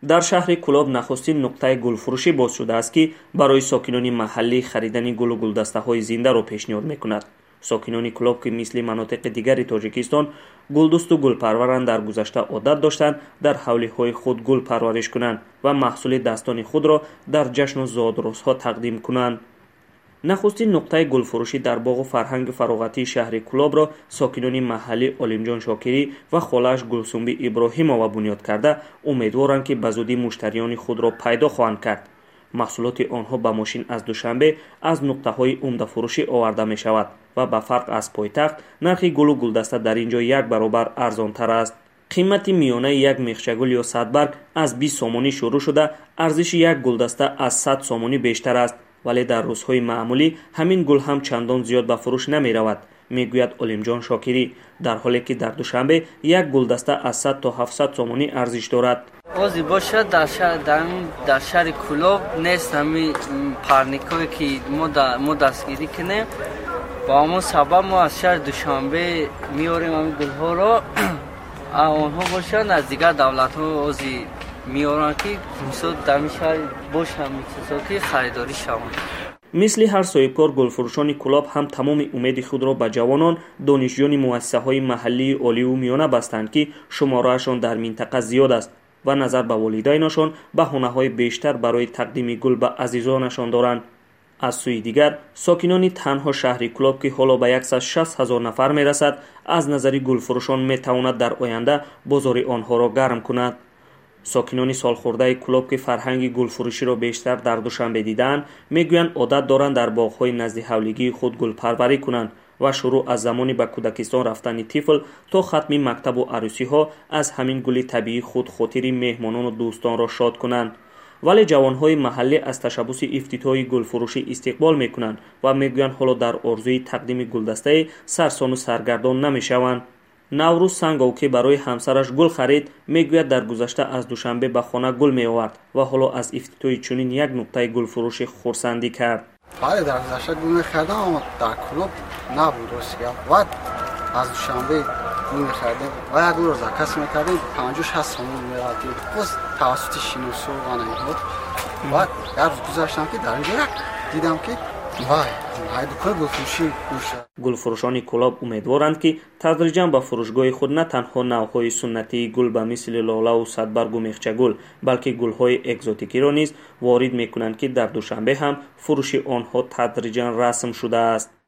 дар шаҳри Кӯлоб нахустин нуқтаи гулфурӯшӣ боз шудааст, ки барои сокинони маҳаллӣ харидани гулу гулдастаҳои зиндаро пешниҳод мекунад. Сокинони Кӯлоб, ки мисли манотиқи дигари Тоҷикистон гулдусту гулпарваранд, дар гузашта одат доштанд дар ҳавлиҳои худ гул парвариш кунанд ва маҳсули daстони худро дар ҷашну зодрӯзҳо тақдим кунанд. нахустин нуқтаи гулфурӯшӣ дар боғу фарҳанги фароғатии шаҳри Кӯлобро сокинони маҳаллӣ Олимҷон Шокирӣ ва холааш Гулсумбӣ Иброҳимова бунёд карда, умедворанд, ки ба зудӣ муштариёни худро пайдо хоҳанд кард. маҳсулоти онҳо ба мошин аз душанбе аз нуқтаҳои умдафурӯшӣ оварда мешавад ва ба фарқ аз пойтахт, нархи гулу гулдаста дар ин ҷо 1 баробар арзонтар аст. қимати миёнаи як мехчагул ё садбарг аз 20 сомонӣ шурӯъ шуда, арзиши як гулдаста аз 100 сомонӣ бештар аст, вале дар рӯзҳои маъмулӣ ҳамин гул ҳам чандон зиёд ба фурӯш намеравад, мегӯяд Олимҷон Шокирӣ, дар ҳоле ки дар душанбе як гулдаста аз 100 то 700 сомонӣ арзиш дорад. Ози бошад дар шаҳри Кӯлоб нест ҳамин парникое ки мо дастгирӣ кунем. ба ҳамон сабаб мо аз шаҳри Душанбе меорем ҳамин гулҳоро. онҳо бошанд аз дигар давлатҳо ози меоранд, ки мисол дар ин шаҳр бошанд ки харидорӣ шаванд. мисли ҳар соҳибкор, гулфурӯшони Кӯлоб ҳам тамоми умеди худро ба ҷавонон, донишҷӯёни муассисаҳои маҳаллии оливу миёна бастанд, ки шумораашон дар минтақа зиёд аст ва назар ба волидайнашон баҳонаҳои бештар барои тақдими гул ба азизонашон доранд. аз сӯи дигар, сокинони танҳо шаҳри Кӯлоб, ки ҳоло ба 160 000 нафар мерасад, аз назари гулфурӯшон метавонад дар оянда бозори онҳоро гарм кунад. сокинони солхӯрдаи Кӯлоб, ки фарҳанги гулфурӯширо бештар дар Душанбе дидаанд, мегӯянд одат доранд дар боғҳои назди ҳавлигии худ гулпарварӣ кунанд ва шурӯъ аз замони ба кӯдакистон рафтани тифл то хатми мактабу арӯсиҳо аз ҳамин гули табиии худ хотири меҳмонону дӯстонро шод кунанд. вале ҷавонҳои маҳаллӣ аз ташаббуси ифтитоҳи гулфурӯшӣ истиқбол мекунанд ва мегӯянд ҳоло дар орзуи тақдими гулдастае сарсону саргардон намешаванд. наврӯз Сангов, ки барои ҳамсараш гул харид, мегӯяд дар гузашта аз Душанбе ба хона гул меовард ва ҳоло аз ифтитоҳи чунин як нуқтаи гулфурӯшӣ хурсандӣ кард. бале дар гузашта гул мехардам, аммо дар Кӯлоб набуд рост гап. ва аз Душанбе гул мехардем ва як гулро заказ мекардем 56 сомон меравад. боз тавассути шиносо ва наинҳо. ва як рӯз гузаштам, ки дар инҷо як дидам, ки вай ҳай дукони гулфурӯшӣ гӯшад. гулфурӯшони Кӯлоб умедворанд, ки тадриҷан ба фурӯшгоҳи худ на танҳо навъҳои суннатии гул ба мисли лолаву садбаргу мехчагул, балки гулҳои экзотикиро низ ворид мекунанд, ки дар Душанбе ҳам фурӯши онҳо тадриҷан расм шудааст.